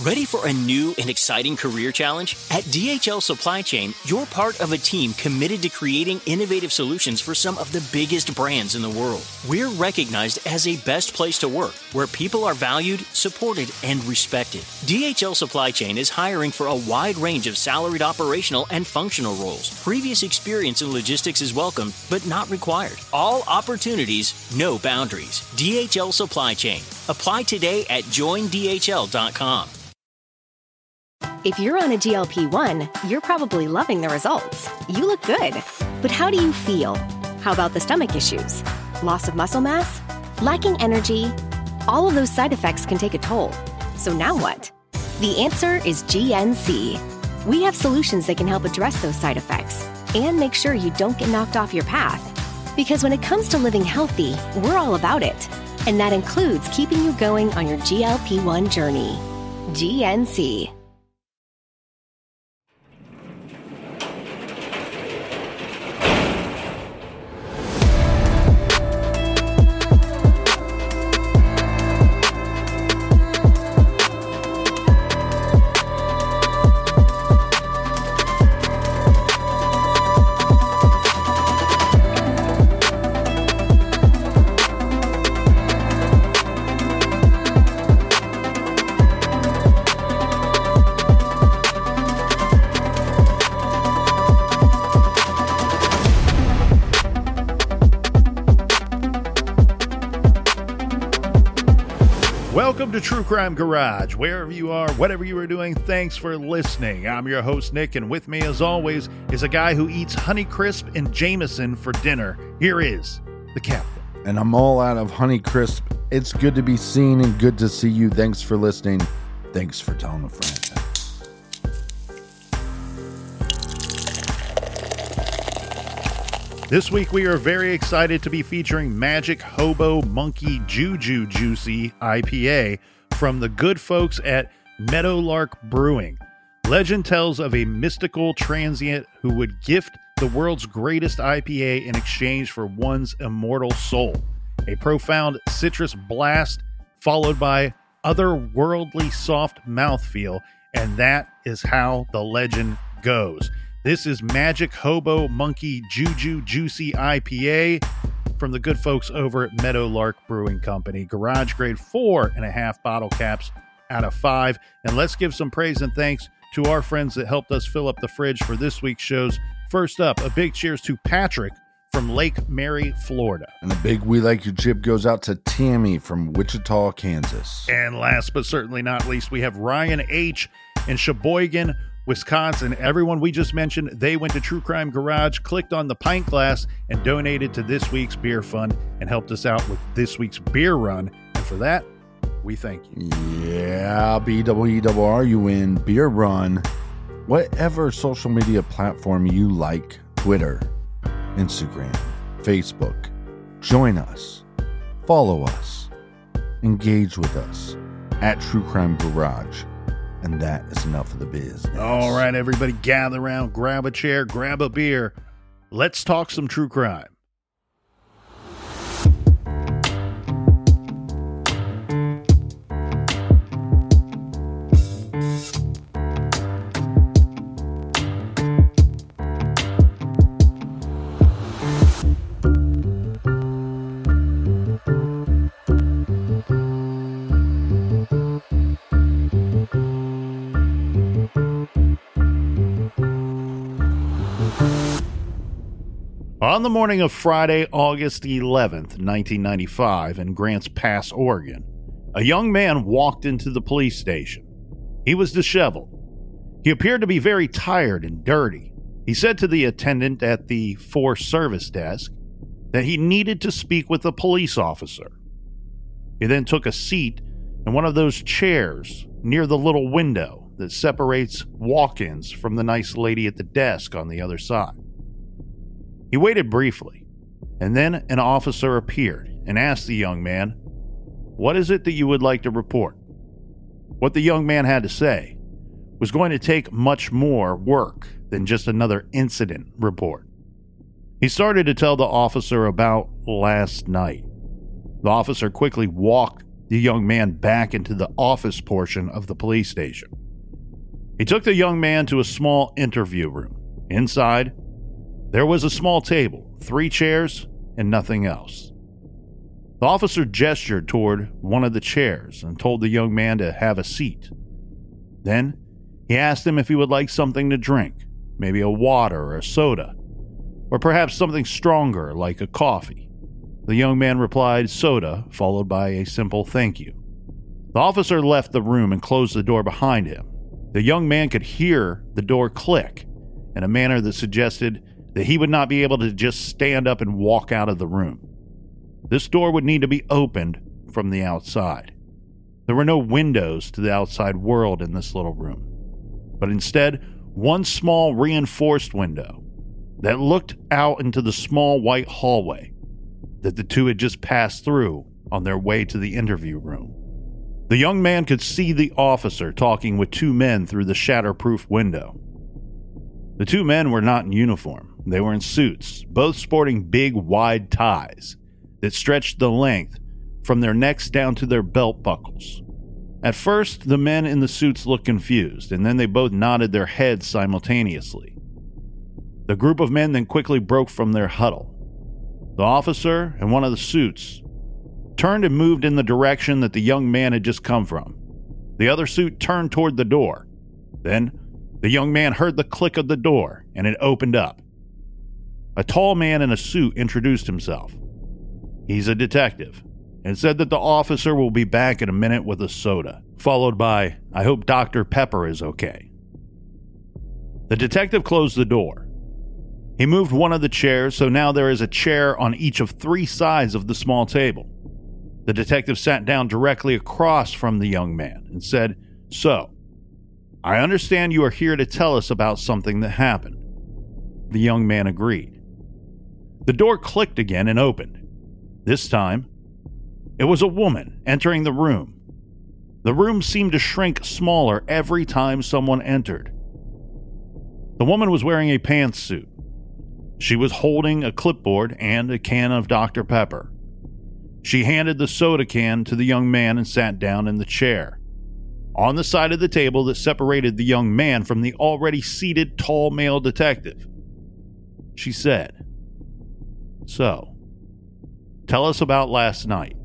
Ready for a new and exciting career challenge? At DHL Supply Chain, you're part of a team committed to creating innovative solutions for some of the biggest brands in the world. We're recognized as a best place to work, where people are valued, supported, and respected. DHL Supply Chain is hiring for a wide range of salaried operational and functional roles. Previous experience in logistics is welcome, but not required. All opportunities, no boundaries. DHL Supply Chain. Apply today at joindhl.com. If you're on a GLP-1, you're probably loving the results. You look good. But how do you feel? How about the stomach issues? Loss of muscle mass? Lacking energy? All of those side effects can take a toll. So now what? The answer is GNC. We have solutions that can help address those side effects and make sure you don't get knocked off your path. Because when it comes to living healthy, we're all about it. And that includes keeping you going on your GLP-1 journey. GNC. Welcome to True Crime Garage. Wherever you are, whatever you are doing, thanks for listening. I'm your host, Nick, and with me, as always, is a guy who eats Honeycrisp and Jameson for dinner. Here is the captain. And I'm all out of Honeycrisp. It's good to be seen and good to see you. Thanks for listening. Thanks for telling a friend. This week, we are very excited to be featuring Magic Hobo Monkey Juju Juicy IPA from the good folks at Meadowlark Brewing. Legend tells of a mystical transient who would gift the world's greatest IPA in exchange for one's immortal soul. A profound citrus blast followed by otherworldly soft mouthfeel, and that is how the legend goes. This is Magic Hobo Monkey Juju Juicy IPA from the good folks over at Meadowlark Brewing Company. Garage grade 4.5 bottle caps out of 5. And let's give some praise and thanks to our friends that helped us fill up the fridge for this week's shows. First up, a big cheers to Patrick from Lake Mary, Florida. And a big We Like Your Jib goes out to Tammy from Wichita, Kansas. And last but certainly not least, we have Ryan H. in Sheboygan, Wisconsin. Everyone we just mentioned, they went to True Crime Garage, clicked on the pint glass, and donated to this week's beer fund and helped us out with this week's beer run. And for that, we thank you. Yeah, BWERUN, beer run, whatever social media platform you like, Twitter, Instagram, Facebook. Join us, follow us, engage with us at True Crime Garage. And that is enough of the business. All right, everybody, gather around, grab a chair, grab a beer. Let's talk some true crime. On the morning of Friday, August 11th, 1995, in Grants Pass, Oregon, a young man walked into the police station. He was disheveled. He appeared to be very tired and dirty. He said to the attendant at the force service desk that he needed to speak with a police officer. He then took a seat in one of those chairs near the little window that separates walk-ins from the nice lady at the desk on the other side. He waited briefly, and then an officer appeared and asked the young man, "What is it that you would like to report?" What the young man had to say was going to take much more work than just another incident report. He started to tell the officer about last night. The officer quickly walked the young man back into the office portion of the police station. He took the young man to a small interview room. Inside, there was a small table, 3 chairs, and nothing else. The officer gestured toward one of the chairs and told the young man to have a seat. Then, he asked him if he would like something to drink, maybe a water or a soda, or perhaps something stronger like a coffee. The young man replied, soda, followed by a simple thank you. The officer left the room and closed the door behind him. The young man could hear the door click in a manner that suggested that he would not be able to just stand up and walk out of the room. This door would need to be opened from the outside. There were no windows to the outside world in this little room, but instead, one small reinforced window that looked out into the small white hallway that the two had just passed through on their way to the interview room. The young man could see the officer talking with 2 men through the shatterproof window. The 2 men were not in uniform. They were in suits, both sporting big, wide ties that stretched the length from their necks down to their belt buckles. At first, the men in the suits looked confused, and then they both nodded their heads simultaneously. The group of men then quickly broke from their huddle. The officer and one of the suits turned and moved in the direction that the young man had just come from. The other suit turned toward the door. Then, the young man heard the click of the door, and it opened up. A tall man in a suit introduced himself. He's a detective, and said that the officer will be back in a minute with a soda, followed by, I hope Dr. Pepper is okay. The detective closed the door. He moved one of the chairs, so now there is a chair on each of 3 sides of the small table. The detective sat down directly across from the young man and said, so, I understand you are here to tell us about something that happened. The young man agreed. The door clicked again and opened. This time, it was a woman entering the room. The room seemed to shrink smaller every time someone entered. The woman was wearing a pantsuit. She was holding a clipboard and a can of Dr. Pepper. She handed the soda can to the young man and sat down in the chair, on the side of the table that separated the young man from the already seated tall male detective. She said, so, tell us about last night.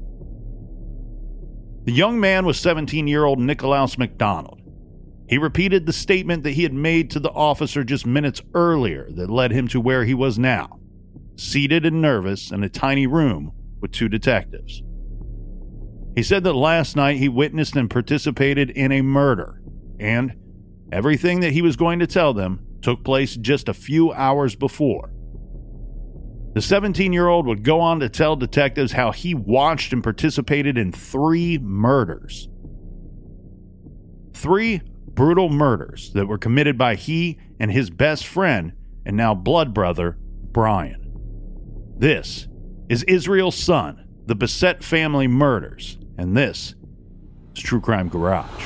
The young man was 17-year-old Nicolaus McDonald. He repeated the statement that he had made to the officer just minutes earlier that led him to where he was now, seated and nervous in a tiny room with 2 detectives. He said that last night he witnessed and participated in a murder, and everything that he was going to tell them took place just a few hours before. The 17-year-old would go on to tell detectives how he watched and participated in 3 murders. 3 brutal murders that were committed by he and his best friend and now blood brother, Brian. This is Israel's Son, the Bissett family murders, and this is True Crime Garage.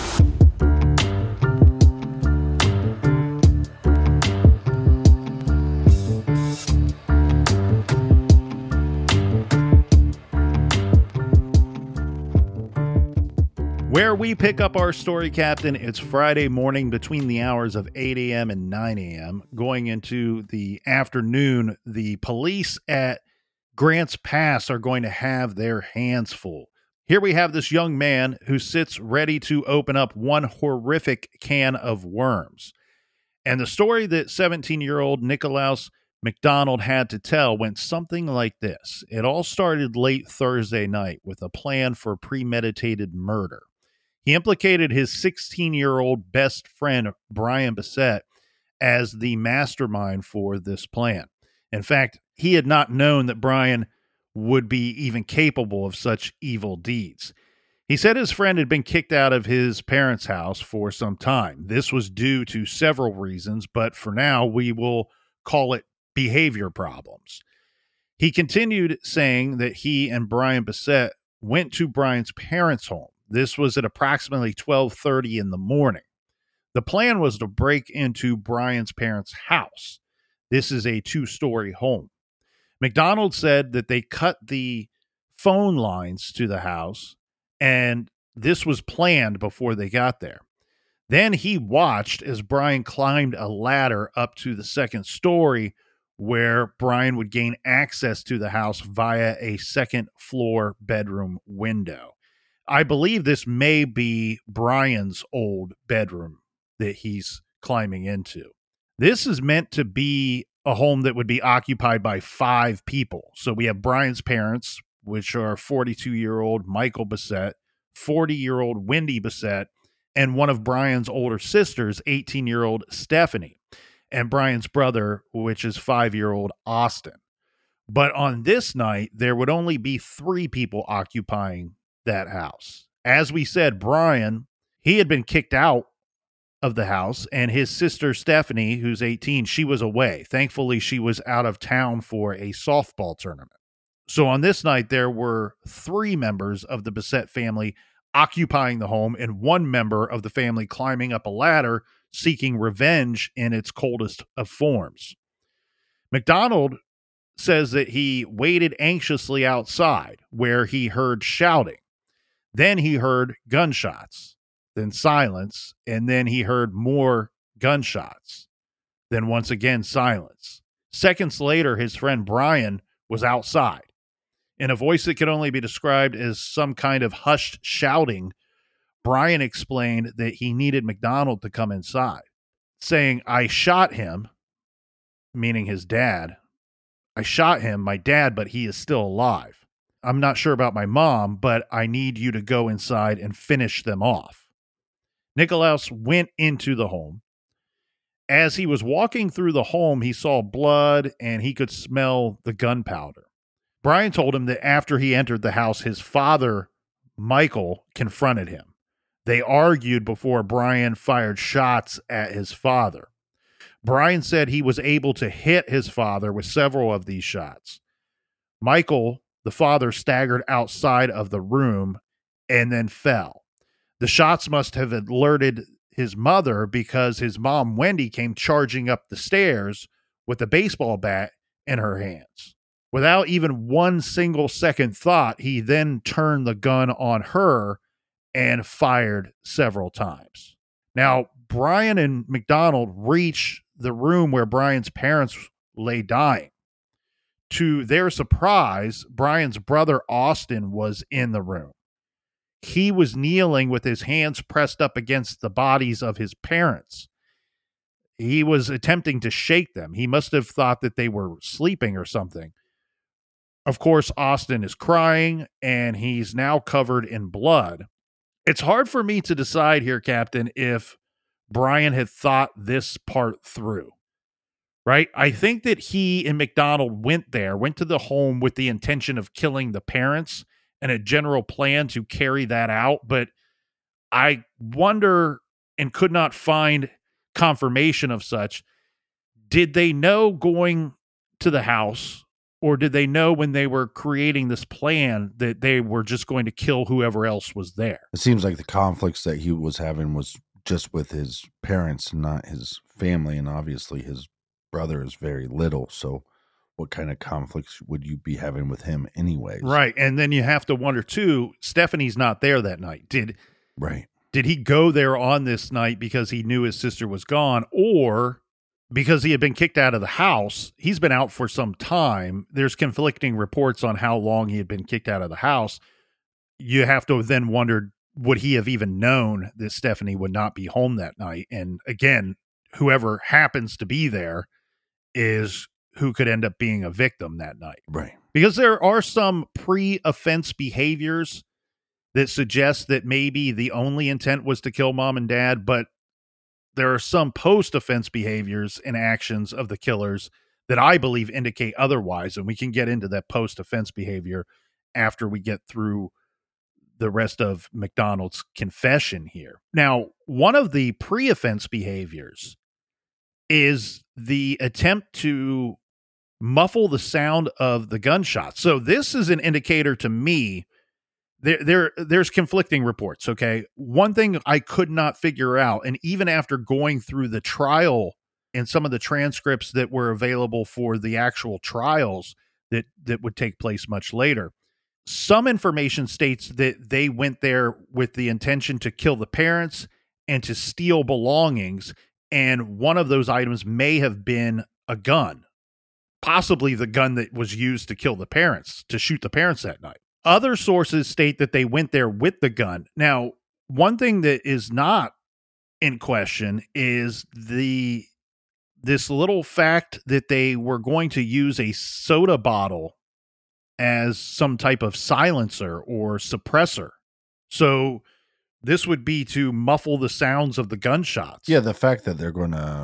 Where we pick up our story, Captain, it's Friday morning between the hours of 8 a.m. and 9 a.m. Going into the afternoon, the police at Grants Pass are going to have their hands full. Here we have this young man who sits ready to open up one horrific can of worms. And the story that 17-year-old Nicolaus McDonald had to tell went something like this. It all started late Thursday night with a plan for premeditated murder. He implicated his 16-year-old best friend, Brian Bissett, as the mastermind for this plan. In fact, he had not known that Brian would be even capable of such evil deeds. He said his friend had been kicked out of his parents' house for some time. This was due to several reasons, but for now, we will call it behavior problems. He continued saying that he and Brian Bissett went to Brian's parents' home. This was at approximately 12:30 in the morning. The plan was to break into Brian's parents' house. This is a 2-story home. McDonald said that they cut the phone lines to the house And this was planned before they got there. Then he watched as Brian climbed a ladder up to the second story, where Brian would gain access to the house via a second floor bedroom window. I believe this may be Brian's old bedroom that he's climbing into. This is meant to be a home that would be occupied by 5 people. So we have Brian's parents, which are 42-year-old Michael Bissett, 40-year-old Wendy Bissett, and one of Brian's older sisters, 18-year-old Stephanie, and Brian's brother, which is 5-year-old Austin. But on this night, there would only be 3 people occupying that house. As we said, Brian, he had been kicked out of the house, and his sister Stephanie, who's 18, she was away. Thankfully, she was out of town for a softball tournament. So on this night, there were 3 members of the Bissett family occupying the home and 1 member of the family climbing up a ladder seeking revenge in its coldest of forms. McDonald says that he waited anxiously outside where he heard shouting. Then he heard gunshots, then silence, and then he heard more gunshots. Then once again, silence. Seconds later, his friend Brian was outside. In a voice that could only be described as some kind of hushed shouting, Brian explained that he needed McDonald to come inside, saying, "I shot him," meaning his dad. "I shot him, my dad, but he is still alive. I'm not sure about my mom, but I need you to go inside and finish them off." Nicolaus went into the home. As he was walking through the home, he saw blood and he could smell the gunpowder. Brian told him that after he entered the house, his father, Michael, confronted him. They argued before Brian fired shots at his father. Brian said he was able to hit his father with several of these shots. Michael, the father, staggered outside of the room and then fell. The shots must have alerted his mother because his mom, Wendy, came charging up the stairs with a baseball bat in her hands. Without even one single second thought, he then turned the gun on her and fired several times. Now, Brian and McDonald reach the room where Brian's parents lay dying. To their surprise, Brian's brother Austin was in the room. He was kneeling with his hands pressed up against the bodies of his parents. He was attempting to shake them. He must have thought that they were sleeping or something. Of course, Austin is crying, and he's now covered in blood. It's hard for me to decide here, Captain, if Brian had thought this part through, right? I think that he and McDonald went to the home with the intention of killing the parents and a general plan to carry that out. But I wonder, and could not find confirmation of such, did they know going to the house, or did they know when they were creating this plan that they were just going to kill whoever else was there? It seems like the conflicts that he was having was just with his parents, not his family. And obviously his brother is very little. So what kind of conflicts would you be having with him anyways? Right. And then you have to wonder too, Stephanie's not there that night. Did he go there on this night because he knew his sister was gone, or because he had been kicked out of the house? He's been out for some time. There's conflicting reports on how long he had been kicked out of the house. You have to then wonder, would he have even known that Stephanie would not be home that night? And again, whoever happens to be there is who could end up being a victim that night. Right. Because there are some pre-offense behaviors that suggest that maybe the only intent was to kill mom and dad, but there are some post-offense behaviors and actions of the killers that I believe indicate otherwise, and we can get into that post-offense behavior after we get through the rest of McDonald's confession here. Now, one of the pre-offense behaviors is the attempt to muffle the sound of the gunshots. So this is an indicator to me. There's conflicting reports, okay? One thing I could not figure out, and even after going through the trial and some of the transcripts that were available for the actual trials that would take place much later, Some information states that they went there with the intention to kill the parents and to steal belongings, and one of those items may have been a gun, possibly the gun that was used to kill the parents, to shoot the parents that night. Other sources state that they went there with the gun. Now, one thing that is not in question is this little fact that they were going to use a soda bottle as some type of silencer or suppressor. So this would be to muffle the sounds of the gunshots. Yeah, the fact that they're going to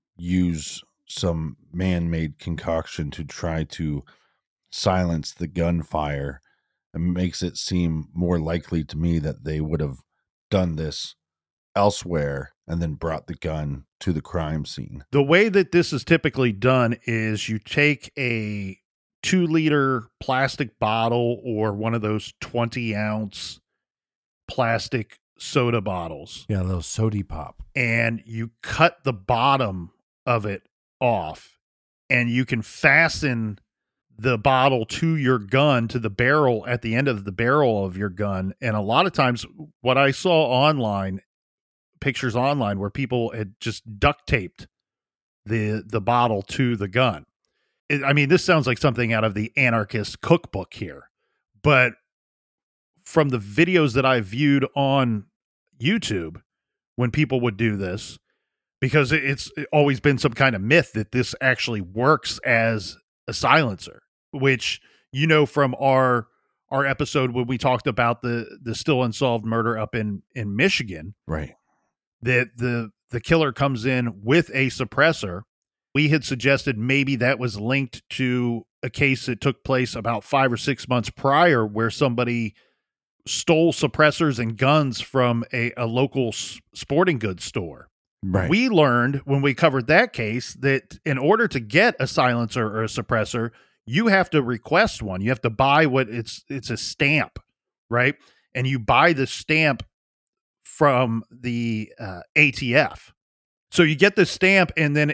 use some man-made concoction to try to silence the gunfire makes it seem more likely to me that they would have done this elsewhere and then brought the gun to the crime scene. The way that this is typically done is you take a 2-liter plastic bottle or one of those 20-ounce plastic soda bottles. Yeah, a little sody pop. And you cut the bottom of it off, and you can fasten the bottle to your gun, to the barrel at the end of the barrel of your gun. And a lot of times what I saw online, pictures online, where people had just duct taped the bottle to the gun. I mean, this sounds like something out of the anarchist cookbook here, but from the videos that I viewed on YouTube, when people would do this, because it's always been some kind of myth that this actually works as a silencer, which, you know, from our episode when we talked about the still unsolved murder up in Michigan, right? That the killer comes in with a suppressor. We had suggested maybe that was linked to a case that took place about 5 or 6 months prior, where somebody stole suppressors and guns from a local sporting goods store. Right. We learned when we covered that case that in order to get a silencer or a suppressor, you have to request one. You have to buy it's a stamp, right? And you buy the stamp from the ATF. So you get the stamp, and then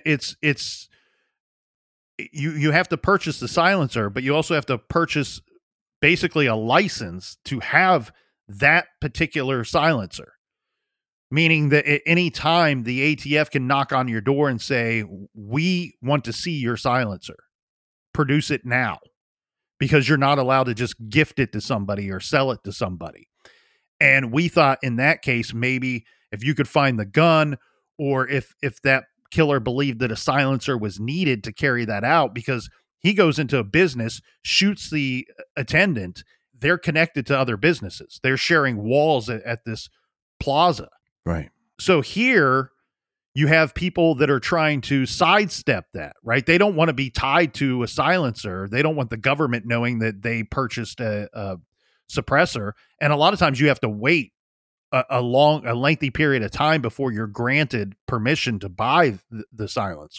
you have to purchase the silencer, but you also have to purchase basically a license to have that particular silencer. Meaning that at any time the ATF can knock on your door and say, "We want to see your silencer. Produce it now," because you're not allowed to just gift it to somebody or sell it to somebody. And we thought in that case, maybe if you could find the gun, or if that killer believed that a silencer was needed to carry that out, because he goes into a business, shoots the attendant, they're connected to other businesses. They're sharing walls at this plaza. Right. So here you have people that are trying to sidestep that, right? They don't want to be tied to a silencer. They don't want the government knowing that they purchased a suppressor. And a lot of times you have to wait a lengthy period of time before you're granted permission to buy the silencer.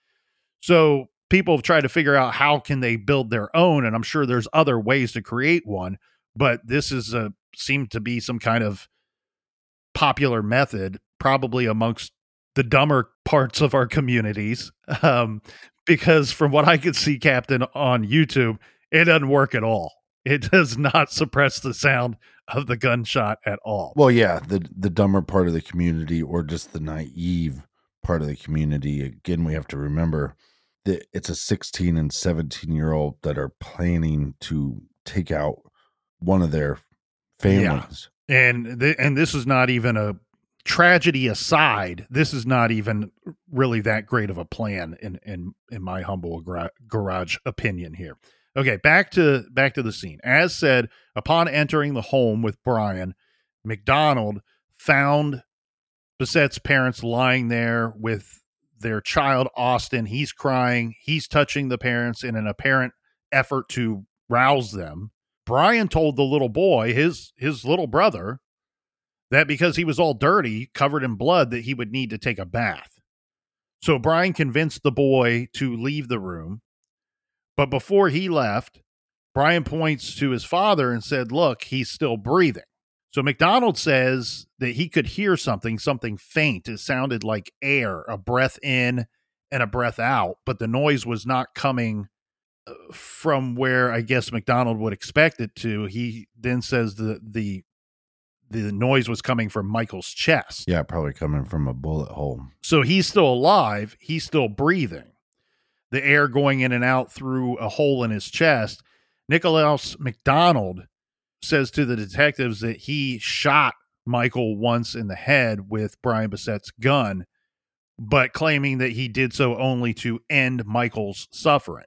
So people have tried to figure out how can they build their own, and I'm sure there's other ways to create one, but this is seemed to be some kind of popular method, probably amongst the dumber parts of our communities, because from what I could see, Captain, on YouTube, it doesn't work at all. It does not suppress the sound of the gunshot at all. Well, yeah, the dumber part of the community, or just the naive part of the community. Again, we have to remember that it's a 16 and 17-year-old that are planning to take out one of their families. Yeah. And this is not even a tragedy aside. This is not even really that great of a plan in my humble garage opinion here. Okay, back to the scene. As said, upon entering the home with Brian, McDonald found Bissette's parents lying there with their child, Austin. He's crying. He's touching the parents in an apparent effort to rouse them. Brian told the little boy, his little brother, that because he was all dirty, covered in blood, that he would need to take a bath. So Brian convinced the boy to leave the room. But before he left, Brian points to his father and said, "Look, he's still breathing." So McDonald says that he could hear something faint. It sounded like air, a breath in and a breath out, but the noise was not coming from where I guess McDonald would expect it to. He then says the noise was coming from Michael's chest. Yeah, probably coming from a bullet hole. So he's still alive. He's still breathing. The air going in and out through a hole in his chest. Nicholas McDonald says to the detectives that he shot Michael once in the head with Brian Bissett's gun, but claiming that he did so only to end Michael's suffering.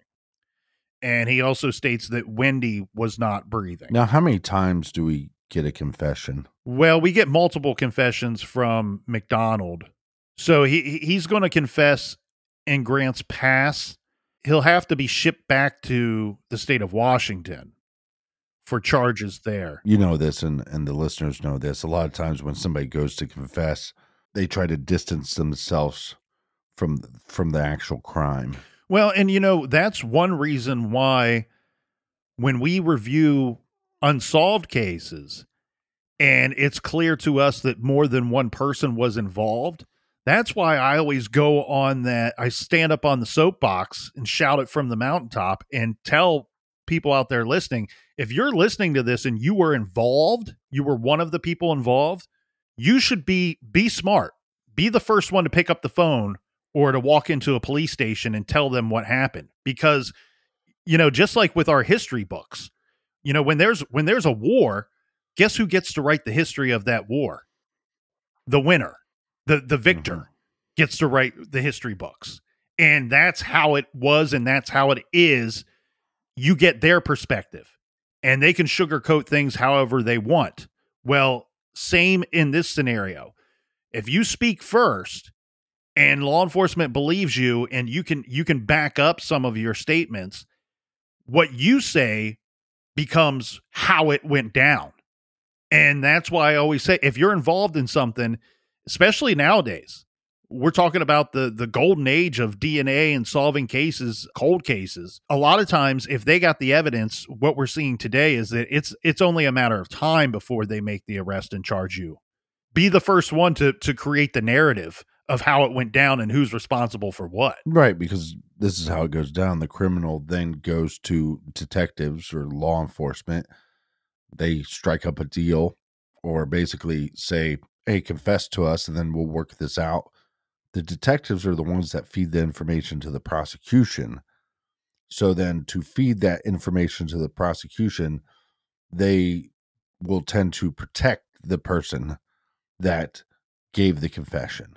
And he also states that Wendy was not breathing. Now, how many times do we get a confession? Well, we get multiple confessions from McDonald. So he's going to confess in Grants Pass. He'll have to be shipped back to the state of Washington for charges there. You know this, and the listeners know this. A lot of times when somebody goes to confess, they try to distance themselves from the actual crime. Well, and that's one reason why when we review unsolved cases and it's clear to us that more than one person was involved, that's why I always go on that. I stand up on the soapbox and shout it from the mountaintop and tell people out there listening, if you're listening to this and you were involved, you were one of the people involved, you should be smart. Be the first one to pick up the phone or to walk into a police station and tell them what happened. Because, just like with our history books, when there's a war, guess who gets to write the history of that war? The winner, the victor gets to write the history books. And that's how it was. And that's how it is. You get their perspective and they can sugarcoat things however they want. Well, same in this scenario. If you speak first and law enforcement believes you and you can back up some of your statements, what you say becomes how it went down. And that's why I always say, if you're involved in something, especially nowadays, we're talking about the golden age of DNA and solving cases, cold cases. A lot of times, if they got the evidence, what we're seeing today is that it's only a matter of time before they make the arrest and charge you. Be the first one to create the narrative of how it went down and who's responsible for what. Right, because this is how it goes down. The criminal then goes to detectives or law enforcement. They strike up a deal or basically say, hey, confess to us and then we'll work this out. The detectives are the ones that feed the information to the prosecution. So then to feed that information to the prosecution, they will tend to protect the person that gave the confession.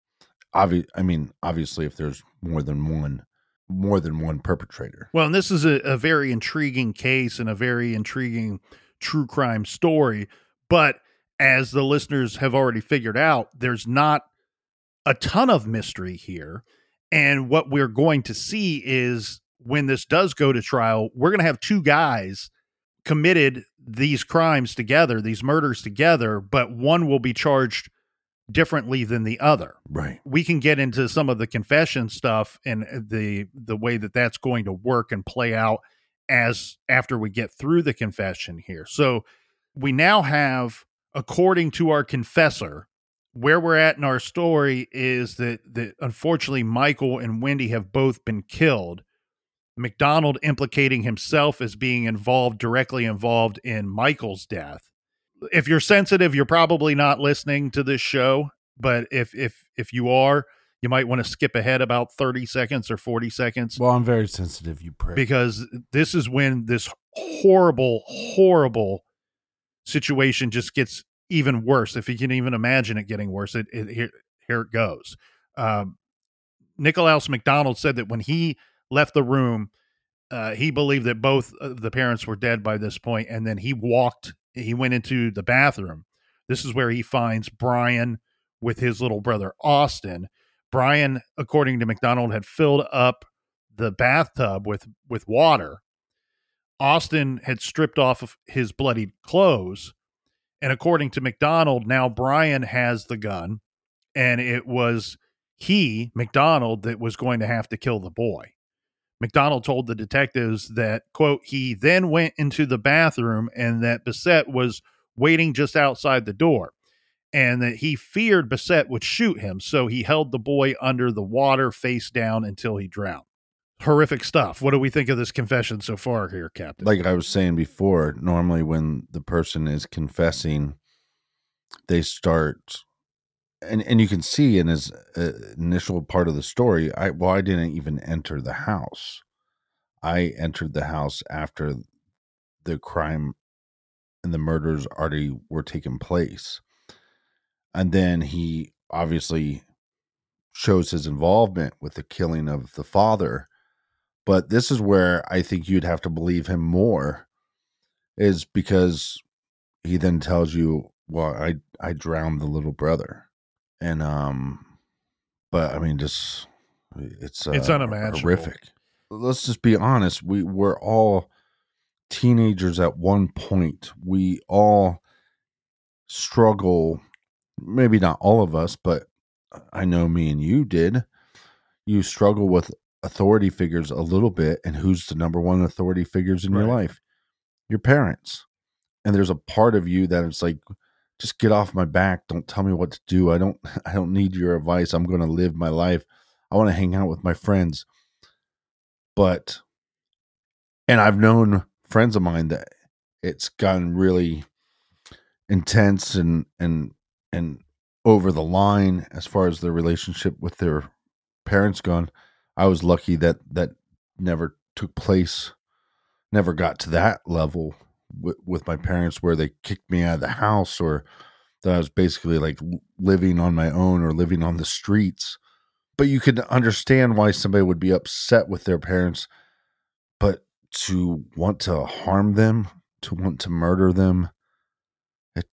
Obviously, if there's more than one perpetrator. Well, and this is a very intriguing case and a very intriguing true crime story. But as the listeners have already figured out, there's not a ton of mystery here. And what we're going to see is when this does go to trial, we're going to have two guys committed these crimes together, these murders together, but one will be charged differently than the other. Right. We can get into some of the confession stuff and the way that that's going to work and play out as after we get through the confession here. So we now have, according to our confessor, where we're at in our story is that unfortunately Michael and Wendy have both been killed. McDonald implicating himself as being directly involved in Michael's death. If you're sensitive, you're probably not listening to this show, but if you are, you might want to skip ahead about 30 seconds or 40 seconds. Well, I'm very sensitive, you prick. Because this is when this horrible, horrible situation just gets even worse. If you can even imagine it getting worse, here it goes. Nicholas McDonald said that when he left the room, he believed that both of the parents were dead by this point, and then he went into the bathroom. This is where he finds Brian with his little brother, Austin. Brian, according to McDonald, had filled up the bathtub with water. Austin had stripped off of his bloodied clothes. And according to McDonald, now Brian has the gun, and it was McDonald, that was going to have to kill the boy. McDonald told the detectives that, quote, he then went into the bathroom and that Bissett was waiting just outside the door and that he feared Bissett would shoot him. So he held the boy under the water face down until he drowned. horrific stuff. What do we think of this confession so far here, Captain? Like I was saying before, normally when the person is confessing, they start, and you can see in his initial part of the story, I didn't even enter the house. I entered the house after the crime and the murders already were taking place. And then he obviously shows his involvement with the killing of the father. But this is where I think you'd have to believe him more, is because he then tells you, well, I drowned the little brother. And, but I mean, just, it's unimaginable. Horrific. Let's just be honest. We're all teenagers at one point. We all struggle, maybe not all of us, but I know me and you did. You struggle with authority figures a little bit, and who's the number one authority figures in your life? Your parents. And there's a part of you that it's like, just get off my back. Don't tell me what to do. I don't need your advice. I'm going to live my life. I want to hang out with my friends. But, and I've known friends of mine that it's gotten really intense and over the line as far as their relationship with their parents gone. I was lucky that never took place, never got to that level with my parents where they kicked me out of the house, or that I was basically like living on my own or living on the streets. But you could understand why somebody would be upset with their parents, but to want to harm them, to want to murder them, it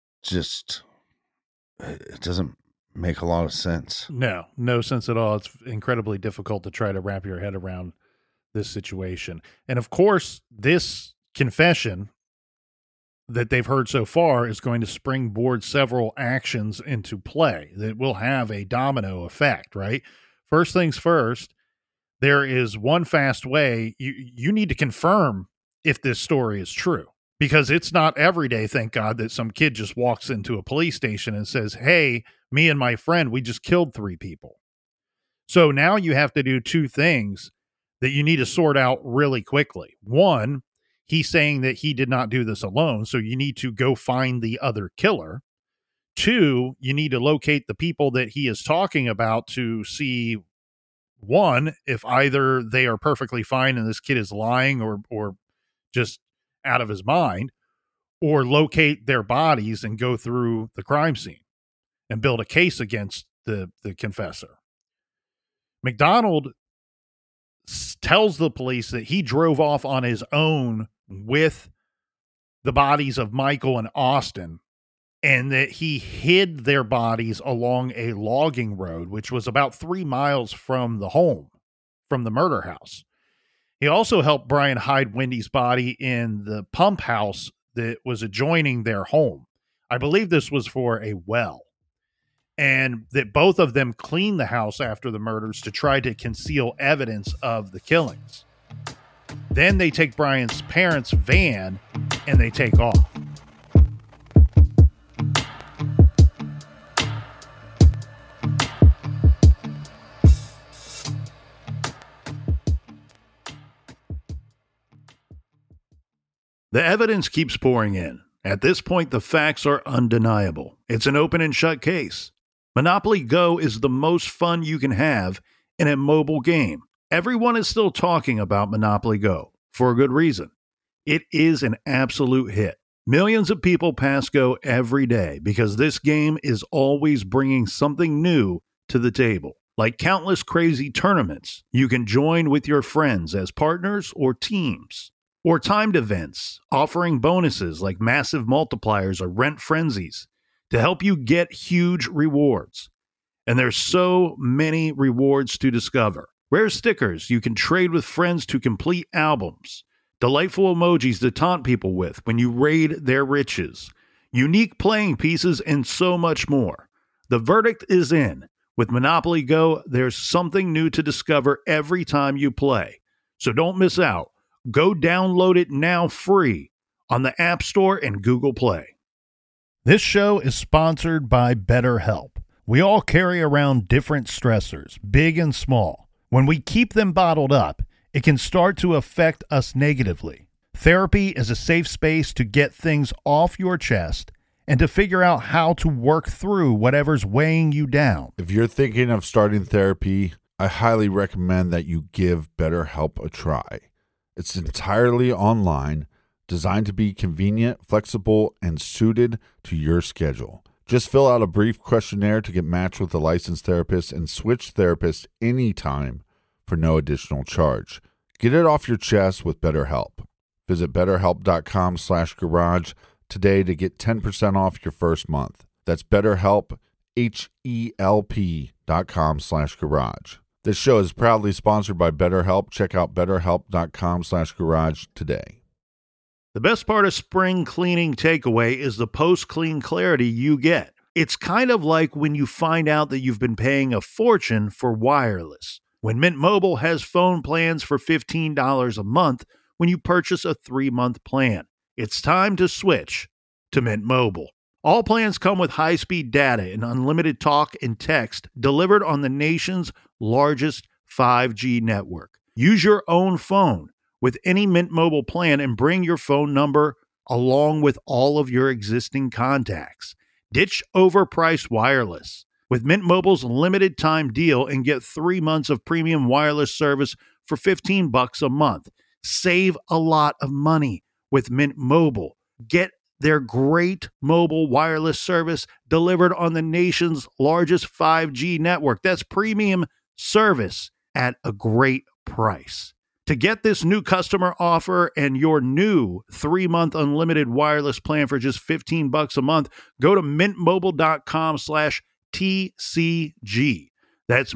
doesn't make a lot of sense. No sense at all. It's incredibly difficult to try to wrap your head around this situation. And of course, this confession that they've heard so far is going to springboard several actions into play that will have a domino effect, right? First things first, there is one fast way. You need to confirm if this story is true, because it's not every day, thank God, that some kid just walks into a police station and says, hey, me and my friend, we just killed 3 people. So now you have to do 2 things that you need to sort out really quickly. One, he's saying that he did not do this alone, so you need to go find the other killer. 2, you need to locate the people that he is talking about to see, one, if either they are perfectly fine and this kid is lying or just out of his mind, or locate their bodies and go through the crime scene and build a case against the confessor. McDonald tells the police that he drove off on his own with the bodies of Michael and Austin, and that he hid their bodies along a logging road, which was about 3 miles from the home, from the murder house. He also helped Brian hide Wendy's body in the pump house that was adjoining their home. I believe this was for a well. And that both of them cleaned the house after the murders to try to conceal evidence of the killings. Then they take Brian's parents' van and they take off. The evidence keeps pouring in. At this point, the facts are undeniable. It's an open and shut case. Monopoly Go is the most fun you can have in a mobile game. Everyone is still talking about Monopoly Go, for a good reason. It is an absolute hit. Millions of people pass Go every day because this game is always bringing something new to the table. Like countless crazy tournaments you can join with your friends as partners or teams. Or timed events offering bonuses like massive multipliers or rent frenzies to help you get huge rewards. And there's so many rewards to discover. Rare stickers you can trade with friends to complete albums. Delightful emojis to taunt people with when you raid their riches. Unique playing pieces and so much more. The verdict is in. With Monopoly Go, there's something new to discover every time you play. So don't miss out. Go download it now free on the App Store and Google Play. This show is sponsored by BetterHelp. We all carry around different stressors, big and small. When we keep them bottled up, it can start to affect us negatively. Therapy is a safe space to get things off your chest and to figure out how to work through whatever's weighing you down. If you're thinking of starting therapy, I highly recommend that you give BetterHelp a try. It's entirely online, designed to be convenient, flexible, and suited to your schedule. Just fill out a brief questionnaire to get matched with a licensed therapist and switch therapists anytime for no additional charge. Get it off your chest with BetterHelp. Visit BetterHelp.com/garage today to get 10% off your first month. That's BetterHelp, HELP.com/garage. This show is proudly sponsored by BetterHelp. Check out BetterHelp.com/garage today. The best part of spring cleaning takeaway is the post-clean clarity you get. It's kind of like when you find out that you've been paying a fortune for wireless. When Mint Mobile has phone plans for $15 a month when you purchase a 3-month plan. It's time to switch to Mint Mobile. All plans come with high-speed data and unlimited talk and text delivered on the nation's largest 5G network. Use your own phone with any Mint Mobile plan and bring your phone number along with all of your existing contacts. Ditch overpriced wireless with Mint Mobile's limited time deal and get 3 months of premium wireless service for $15 a month. Save a lot of money with Mint Mobile. Get their great mobile wireless service delivered on the nation's largest 5G network. That's premium service at a great price. To get this new customer offer and your new 3-month unlimited wireless plan for just $15 a month, go to mintmobile.com/TCG. That's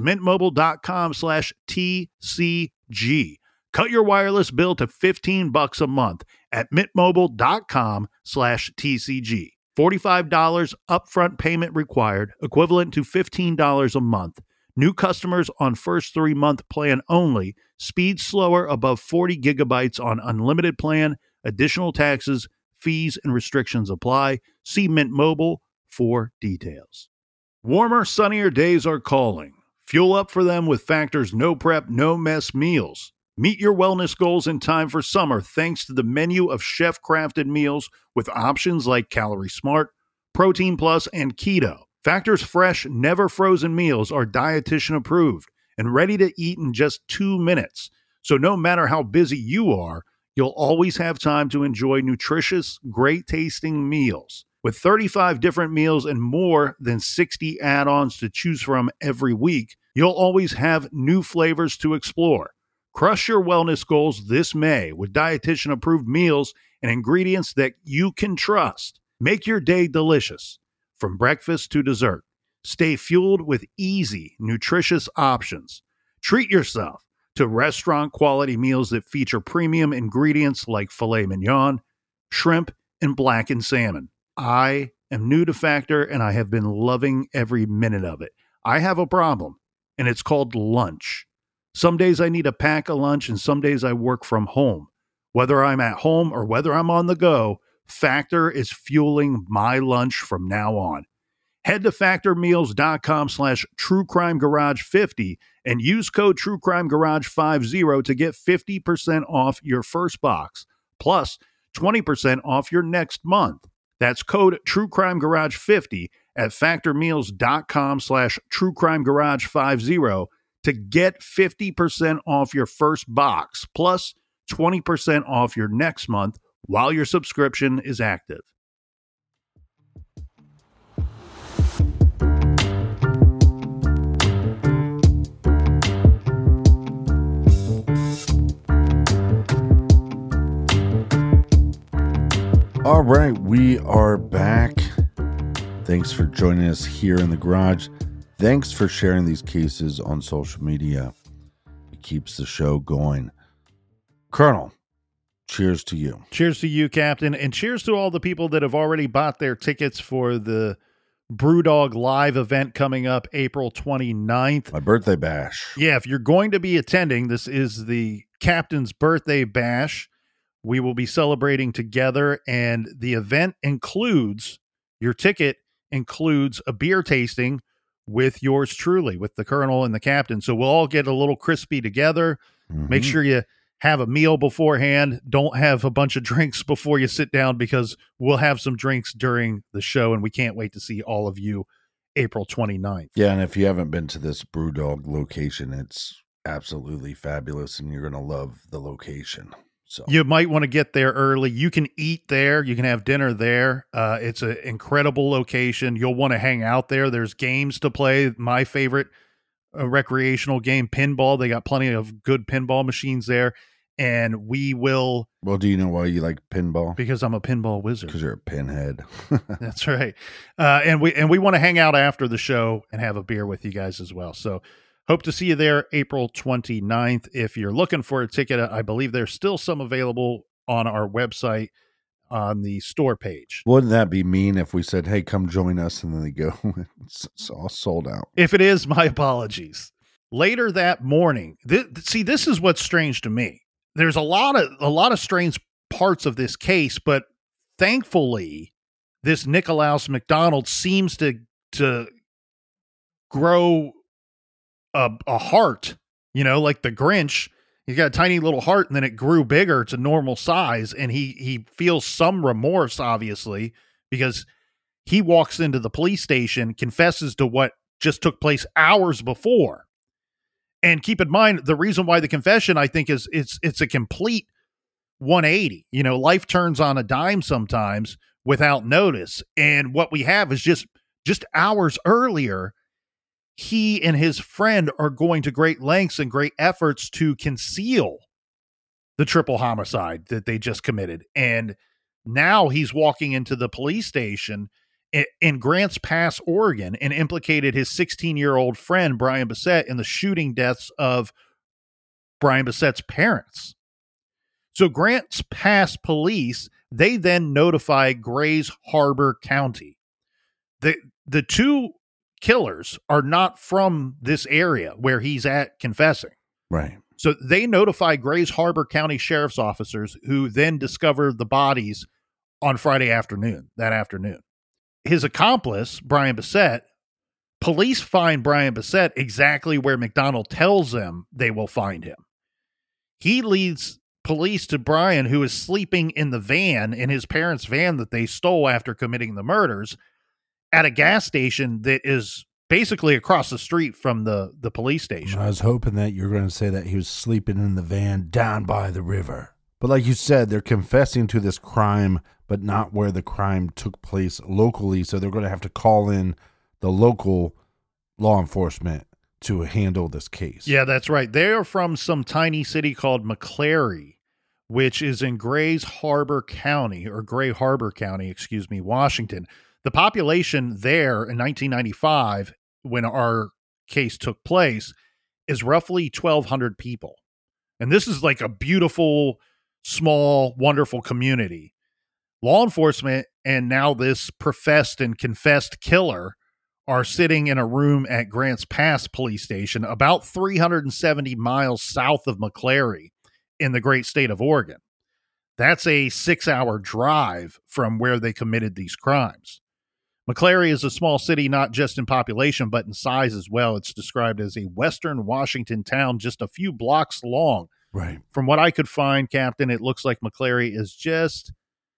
mintmobile.com/TCG. Cut your wireless bill to $15 a month at mintmobile.com/TCG. $45 upfront payment required, equivalent to $15 a month. New customers on first 3-month plan only. Speed slower above 40 gigabytes on unlimited plan. Additional taxes, fees, and restrictions apply. See Mint Mobile for details. Warmer, sunnier days are calling. Fuel up for them with Factor's no prep, no mess meals. Meet your wellness goals in time for summer thanks to the menu of chef-crafted meals with options like Calorie Smart, Protein Plus, and Keto. Factor's fresh, never frozen meals are dietitian approved and ready to eat in just 2 minutes. So no matter how busy you are, you'll always have time to enjoy nutritious, great tasting meals. With 35 different meals and more than 60 add-ons to choose from every week, you'll always have new flavors to explore. Crush your wellness goals this May with dietitian approved meals and ingredients that you can trust. Make your day delicious. From breakfast to dessert, stay fueled with easy, nutritious options. Treat yourself to restaurant-quality meals that feature premium ingredients like filet mignon, shrimp, and blackened salmon. I am new to Factor, and I have been loving every minute of it. I have a problem, and it's called lunch. Some days I need to pack a lunch, and some days I work from home. Whether I'm at home or whether I'm on the go, Factor is fueling my lunch from now on. Head to factormeals.com/truecrimegarage50 and use code truecrimegarage50 to get 50% off your first box, plus 20% off your next month. That's code truecrimegarage50 at factormeals.com/truecrimegarage50 to get 50% off your first box, plus 20% off your next month while your subscription is active. All right, we are back. Thanks for joining us here in the garage. Thanks for sharing these cases on social media. It keeps the show going. Colonel, cheers to you. Cheers to you, Captain, and cheers to all the people that have already bought their tickets for the Brewdog Live event coming up April 29th. My birthday bash. Yeah, if you're going to be attending, this is the Captain's birthday bash. We will be celebrating together, and the event includes, your ticket includes a beer tasting with yours truly, with the colonel and the captain. So we'll all get a little crispy together. Make sure you have a meal beforehand. Don't have a bunch of drinks before you sit down, because we'll have some drinks during the show, and we can't wait to see all of you April 29th. Yeah, and if you haven't been to this Brewdog location, it's absolutely fabulous, and you're going to love the location. So you might want to get there early. You can eat there. You can have dinner there. It's an incredible location. You'll want to hang out there. There's games to play. My favorite recreational game, pinball. They got plenty of good pinball machines there. And we will... Well, do you know why you like pinball? Because I'm a pinball wizard. Because you're a pinhead. That's right. And we want to hang out after the show and have a beer with you guys as well. So hope to see you there April 29th. If you're looking for a ticket, I believe there's still some available on our website on the store page. Wouldn't that be mean if we said, hey, come join us, and then they go, it's all sold out? If it is, my apologies. Later that morning, this is what's strange to me. There's a lot of strange parts of this case, but thankfully, this Nicolaus McDonald seems to grow a heart, like the Grinch. He's got a tiny little heart, and then it grew bigger to normal size, and he feels some remorse, obviously, because he walks into the police station, confesses to what just took place hours before. And keep in mind, the reason why the confession, I think, is it's a complete 180. Life turns on a dime sometimes without notice. And what we have is just hours earlier, he and his friend are going to great lengths and great efforts to conceal the triple homicide that they just committed. And now he's walking into the police station in Grants Pass, Oregon, and implicated his 16-year-old friend, Brian Bissett, in the shooting deaths of Brian Bissett's parents. So Grants Pass police, they then notify Grays Harbor County. The two killers are not from this area where he's at confessing. Right. So they notify Grays Harbor County sheriff's officers, who then discover the bodies on Friday afternoon, that afternoon. His accomplice, Brian Bissett, police find Brian Bissett exactly where McDonald tells them they will find him. He leads police to Brian, who is sleeping in the van, in his parents' van that they stole after committing the murders, at a gas station that is basically across the street from the police station. I was hoping that you were going to say that he was sleeping in the van down by the river. But like you said, they're confessing to this crime, but not where the crime took place locally. So they're going to have to call in the local law enforcement to handle this case. Yeah, that's right. They are from some tiny city called McClary, which is in Gray Harbor County, Washington. The population there in 1995, when our case took place, is roughly 1,200 people. And this is like a beautiful, small, wonderful community. Law enforcement and now this professed and confessed killer are sitting in a room at Grants Pass police station, about 370 miles south of McClary in the great state of Oregon. That's a 6-hour drive from where they committed these crimes. McClary is a small city, not just in population, but in size as well. It's described as a Western Washington town just a few blocks long. Right. From what I could find, Captain, it looks like McClary is just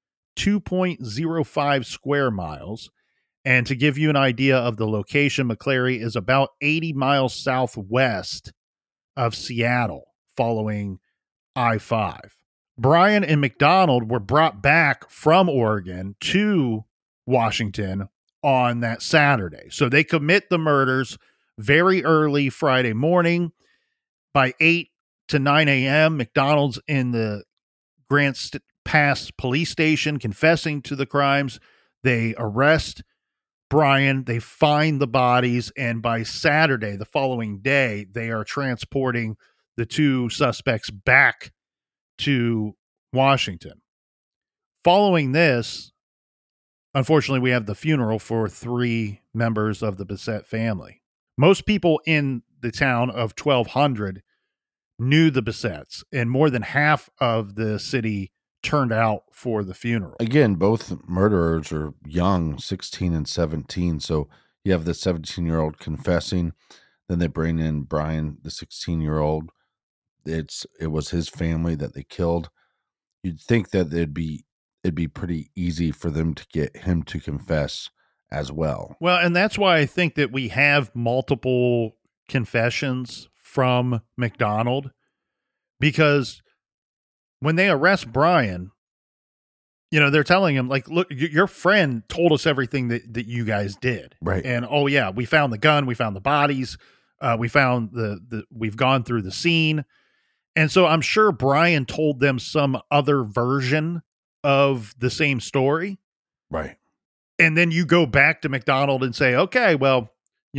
2.05 square miles. And to give you an idea of the location, McClary is about 80 miles southwest of Seattle, following I-5. Brian and McDonald were brought back from Oregon to Washington on that Saturday. So they commit the murders very early Friday morning. By 8 to 9 a.m., McDonald's in the Grants Pass police station confessing to the crimes. They arrest Brian, they find the bodies, and by Saturday, the following day, they are transporting the two suspects back to Washington. Following this, unfortunately, we have the funeral for 3 members of the Bissett family. Most people in the town of 1,200 knew the Bissetts, and more than half of the city turned out for the funeral. Again, both murderers are young, 16 and 17. So You have the 17-year-old confessing. Then they bring in Brian, the 16-year-old. It was his family that they killed. You'd think that it'd be pretty easy for them to get him to confess as well. Well, and that's why I think that we have multiple confessions from McDonald, because when they arrest Brian, they're telling him, like, look, your friend told us everything that you guys did. Right. And, oh, yeah, we found the gun. We found the bodies. We found we've gone through the scene. And so I'm sure Brian told them some other version of the same story. Right. And then you go back to McDonald and say, okay, well,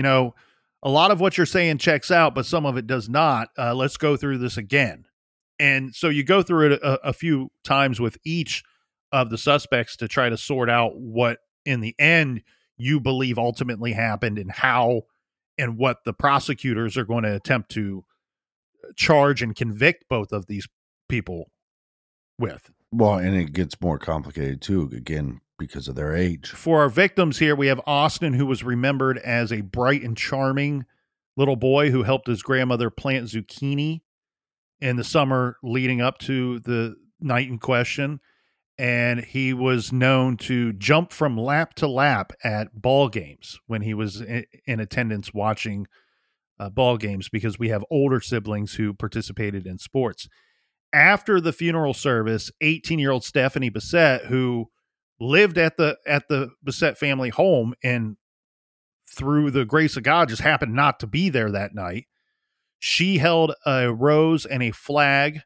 a lot of what you're saying checks out, but some of it does not. Let's go through this again. And so you go through it a few times with each of the suspects to try to sort out what in the end you believe ultimately happened, and how and what the prosecutors are going to attempt to charge and convict both of these people with. Well, and it gets more complicated too, again, because of their age. For our victims here, we have Austin, who was remembered as a bright and charming little boy who helped his grandmother plant zucchini in the summer leading up to the night in question. And he was known to jump from lap to lap at ball games when he was in attendance watching ball games, because we have older siblings who participated in sports. After the funeral service, 18-year-old Stephanie Bissett, who lived at the Bissett family home and through the grace of God just happened not to be there that night, she held a rose and a flag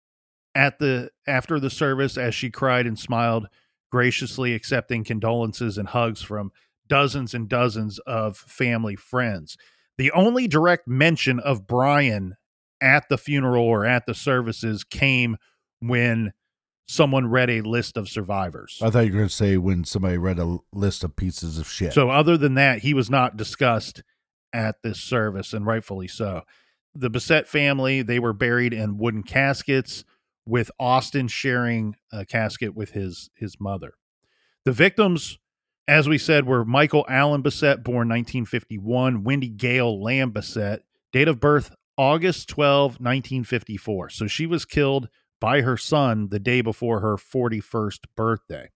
after the service as she cried and smiled, graciously accepting condolences and hugs from dozens and dozens of family friends. The only direct mention of Brian at the funeral or at the services came when someone read a list of survivors. I thought you were going to say when somebody read a list of pieces of shit. So other than that, he was not discussed at this service, and rightfully so. The Bissett family, they were buried in wooden caskets, with Austin sharing a casket with his mother. The victims, as we said, were Michael Allen Bissett, born 1951, Wendy Gale Lamb Bissett, date of birth August 12, 1954. So she was killed by her son the day before her 41st birthday.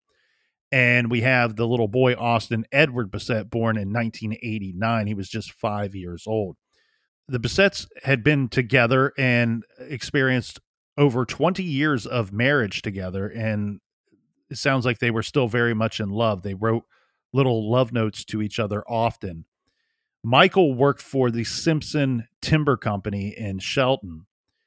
And we have the little boy, Austin Edward Bissett, born in 1989. He was just 5 years old. The Bissetts had been together and experienced over 20 years of marriage together, and it sounds like they were still very much in love. They wrote little love notes to each other often. Michael worked for the Simpson Timber Company in Shelton.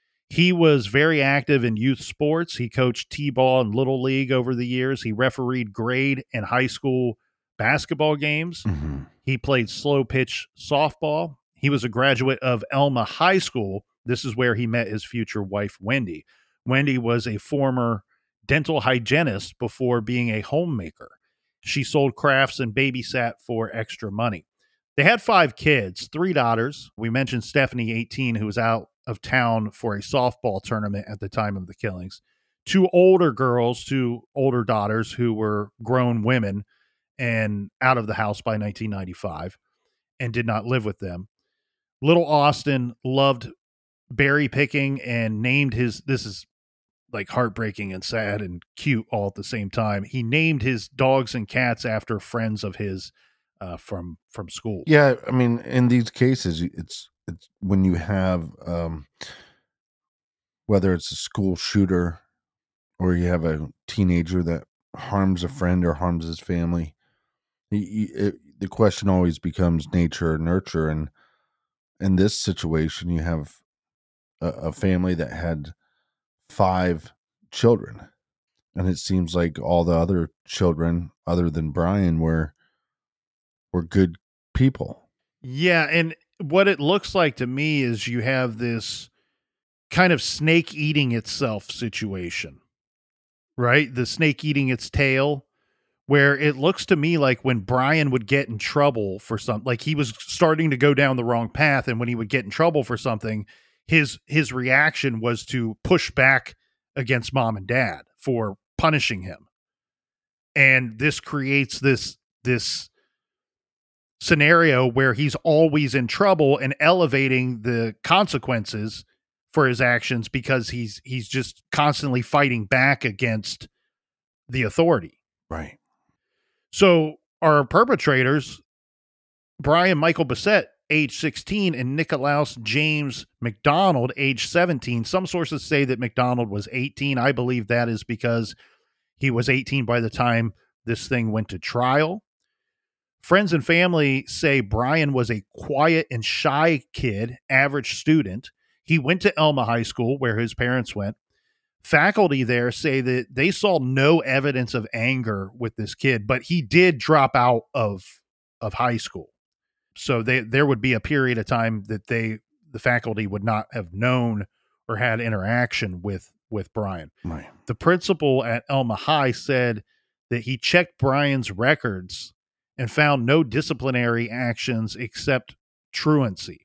He was very active in youth sports. He coached T-ball and Little League over the years. He refereed grade and high school basketball games. Mm-hmm. He played slow pitch softball. He was a graduate of Elma High School. This is where he met his future wife, Wendy. Wendy was a former dental hygienist before being a homemaker. She sold crafts and babysat for extra money. They had 5 kids, 3 daughters. We mentioned Stephanie, 18, who was out of town for a softball tournament at the time of the killings. 2 older girls, 2 older daughters who were grown women and out of the house by 1995 and did not live with them. Little Austin loved berry picking and named his, this is like heartbreaking and sad and cute all at the same time, he named his dogs and cats after friends of his from school. Yeah, I mean, in these cases, it's when you have whether it's a school shooter or you have a teenager that harms a friend or harms his family, the question always becomes nature or nurture. And in this situation, you have a family that had 5 children, and it seems like all the other children other than Brian were good people. Yeah, and what it looks like to me is you have this kind of snake eating itself situation, right? The snake eating its tail, where it looks to me like when Brian would get in trouble for something, like he was starting to go down the wrong path, and when he would get in trouble for something, his reaction was to push back against mom and dad for punishing him. And this creates this scenario where he's always in trouble and elevating the consequences for his actions because he's just constantly fighting back against the authority. Right. So our perpetrators, Brian Michael Bissett, age 16, and Nicolaus James McDonald, age 17. Some sources say that McDonald was 18. I believe that is because he was 18 by the time this thing went to trial. Friends and family say Brian was a quiet and shy kid, average student. He went to Elma High School, where his parents went. Faculty there say that they saw no evidence of anger with this kid, but he did drop out of high school. So there would be a period of time that the faculty would not have known or had interaction with Brian. Right. The principal at Elma High said that he checked Brian's records and found no disciplinary actions except truancy.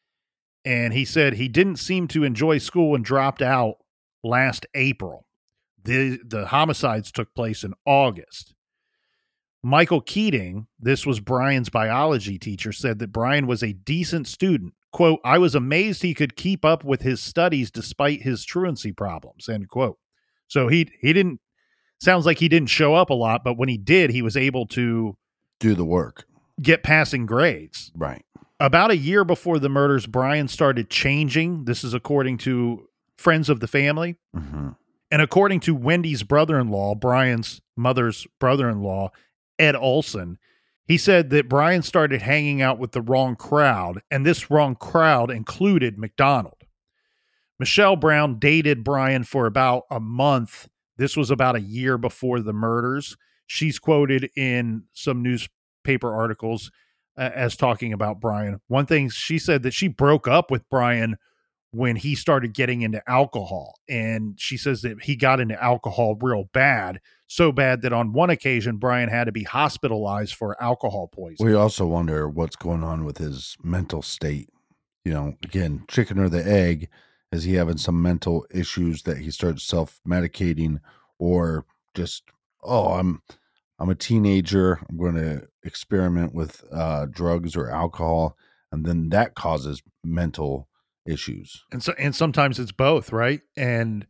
And he said he didn't seem to enjoy school and dropped out last April. The homicides took place in August. Michael Keating, this was Brian's biology teacher, said that Brian was a decent student. Quote, I was amazed he could keep up with his studies despite his truancy problems, end quote. So he didn't, sounds like he didn't show up a lot, but when he did, he was able to do the work, get passing grades. Right. About a year before the murders, Brian started changing. This is according to friends of the family. Mm-hmm. And according to Wendy's brother-in-law, Brian's mother's brother-in-law, Ed Olson, he said that Brian started hanging out with the wrong crowd, and this wrong crowd included McDonald. Michelle Brown dated Brian for about a month. This was about a year before the murders. She's quoted in some newspaper articles as talking about Brian. One thing, she said that she broke up with Brian when he started getting into alcohol. And she says that he got into alcohol real bad, so bad that on one occasion, Brian had to be hospitalized for alcohol poisoning. We also wonder what's going on with his mental state. You know, again, chicken or the egg, is he having some mental issues that he started self-medicating, or just, I'm a teenager, I'm going to experiment with drugs or alcohol, and then that causes mental issues. And sometimes it's both, right? And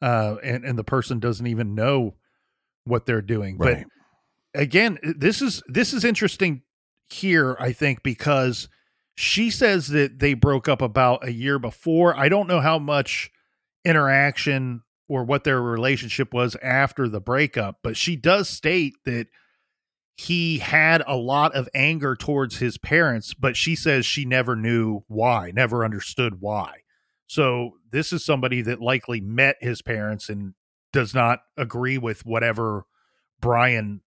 the person doesn't even know what they're doing. Right. But again, this is interesting here, I think, because she says that they broke up about a year before. I don't know how much interaction or what their relationship was after the breakup, but she does state that he had a lot of anger towards his parents, but she says she never knew why, never understood why. So this is somebody that likely met his parents and does not agree with whatever Brian,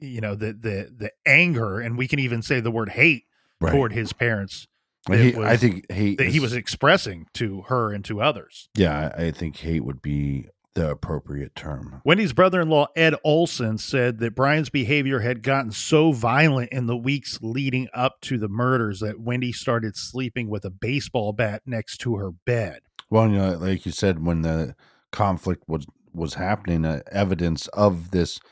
the anger, and we can even say the word hate toward his parents. I think hate that he was expressing to her and to others. Yeah, I think hate would be the appropriate term. Wendy's brother-in-law, Ed Olson, said that Brian's behavior had gotten so violent in the weeks leading up to the murders that Wendy started sleeping with a baseball bat next to her bed. Well, like you said, when the conflict was happening, evidence of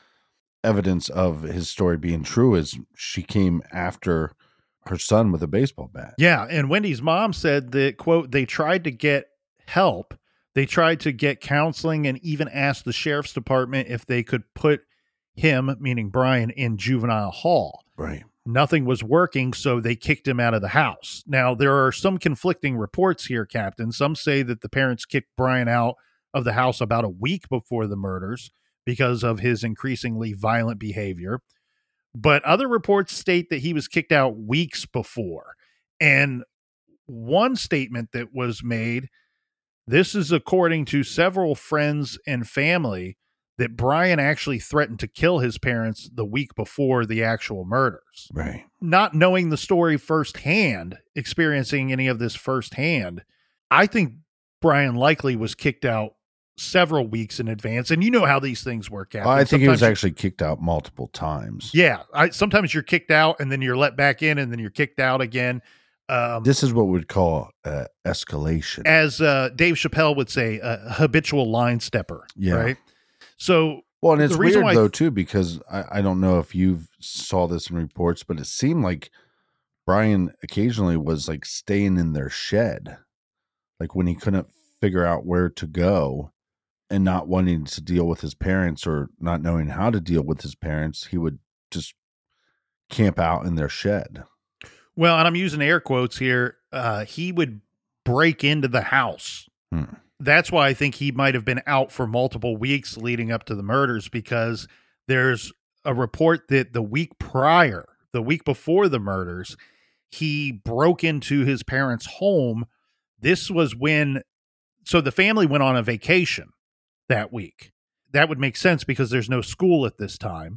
his story being true is she came after her son with a baseball bat. Yeah, and Wendy's mom said that, quote, they tried to get help. They tried to get counseling and even asked the sheriff's department if they could put him, meaning Brian, in juvenile hall. Right. Nothing was working, so they kicked him out of the house. Now, there are some conflicting reports here, Captain. Some say that the parents kicked Brian out of the house about a week before the murders because of his increasingly violent behavior. But other reports state that he was kicked out weeks before. And one statement that was made, this is according to several friends and family, that Brian actually threatened to kill his parents the week before the actual murders. Right. Not knowing the story firsthand, experiencing any of this firsthand, I think Brian likely was kicked out several weeks in advance. And you know how these things work out. I think he was actually kicked out multiple times. Yeah. Sometimes you're kicked out and then you're let back in and then you're kicked out again. This is what we'd call escalation. As Dave Chappelle would say, a habitual line stepper. Yeah. Right. So, well, and it's weird though, too, because I don't know if you saw this in reports, but it seemed like Brian occasionally was like staying in their shed, like when he couldn't figure out where to go and not wanting to deal with his parents or not knowing how to deal with his parents, he would just camp out in their shed. Well, and I'm using air quotes here. He would break into the house. That's why I think he might have been out for multiple weeks leading up to the murders, because there's a report that the week before the murders, he broke into his parents' home. This was so the family went on a vacation that week. That would make sense because there's no school at this time.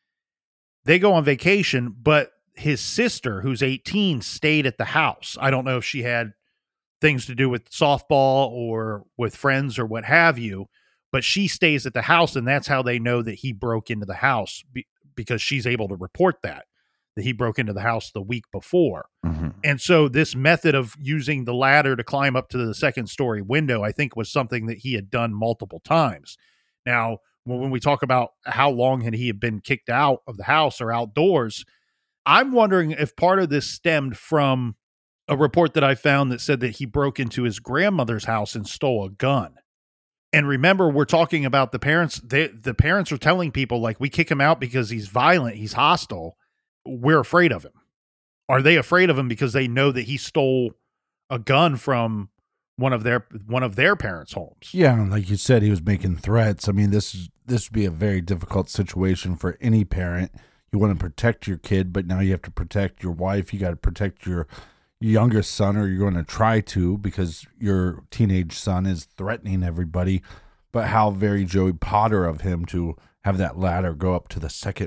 They go on vacation, but his sister, who's 18, stayed at the house. I don't know if she had things to do with softball or with friends or what have you, but she stays at the house, and that's how they know that he broke into the house, because she's able to report that he broke into the house the week before. Mm-hmm. And so this method of using the ladder to climb up to the second story window, I think, was something that he had done multiple times. Now, when we talk about how long had he been kicked out of the house or outdoors, I'm wondering if part of this stemmed from a report that I found that said that he broke into his grandmother's house and stole a gun. And remember, we're talking about the parents. The parents are telling people, like, we kick him out because he's violent, he's hostile. We're afraid of him. Are they afraid of him because they know that he stole a gun from one of their parents' homes? Yeah, and like you said, he was making threats. I mean, this would be a very difficult situation for any parent. You want to protect your kid, but now you have to protect your wife. You got to protect your youngest son, or you're going to try to, because your teenage son is threatening everybody. But how very Joey Potter of him to have that ladder go up to the second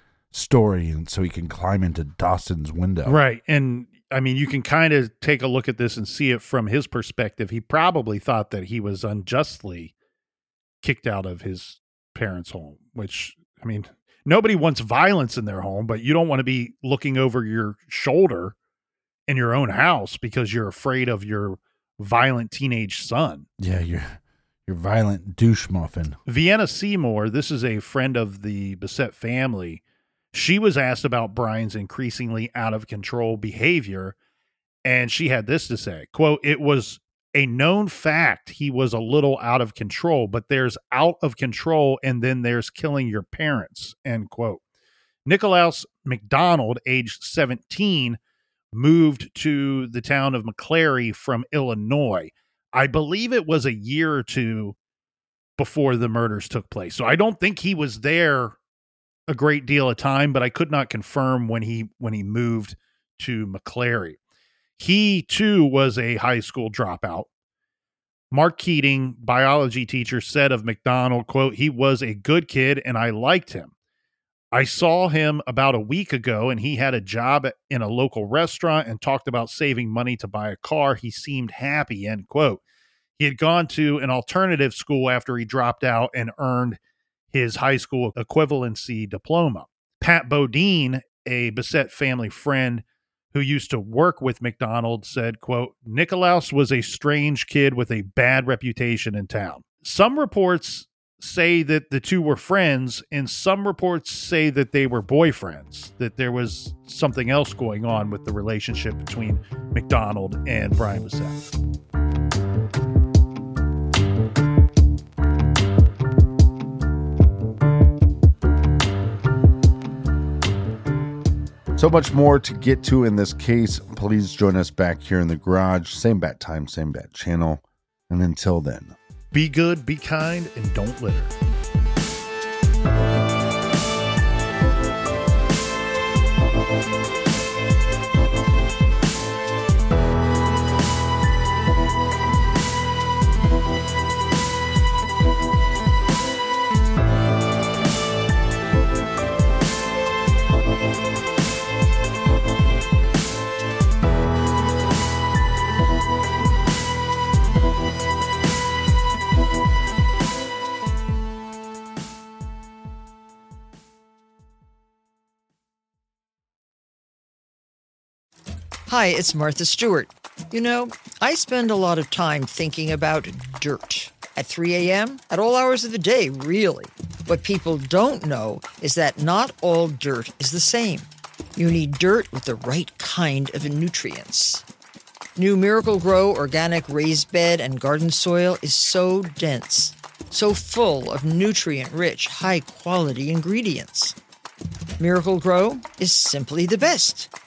story, and so he can climb into Dawson's window. Right. And I mean, you can kind of take a look at this and see it from his perspective. He probably thought that he was unjustly kicked out of his parents' home, which, I mean, nobody wants violence in their home, but you don't want to be looking over your shoulder in your own house because you're afraid of your violent teenage son. Yeah, you're violent douche muffin. Vienna Seymour, this is a friend of the Bissett family. She was asked about Brian's increasingly out of control behavior, and she had this to say, quote, "It was a known fact he was a little out of control, but there's out of control and then there's killing your parents," end quote. Nicolaus McDonald, aged 17, moved to the town of McClary from Illinois. I believe it was a year or two before the murders took place. So I don't think he was there a great deal of time, but I could not confirm when he moved to McClary. He too was a high school dropout. Mark Keating, biology teacher, said of McDonald, quote, "He was a good kid and I liked him. I saw him about a week ago and he had a job in a local restaurant and talked about saving money to buy a car. He seemed happy," end quote. He had gone to an alternative school after he dropped out and earned his high school equivalency diploma. Pat Bodine, a Bissett family friend who used to work with McDonald, said, quote, "Nicolaus was a strange kid with a bad reputation in town. Some reports say that the two were friends, and some reports say that they were boyfriends, that there was something else going on with the relationship between McDonald and Brian Bissett." So much more to get to in this case. Please join us back here in the garage. Same bat time, same bat channel. And until then, be good, be kind, and don't litter. Hi, it's Martha Stewart. You know, I spend a lot of time thinking about dirt. At 3 a.m., at all hours of the day, really. What people don't know is that not all dirt is the same. You need dirt with the right kind of nutrients. New Miracle-Gro organic raised bed and garden soil is so dense, so full of nutrient-rich, high-quality ingredients. Miracle-Gro is simply the best.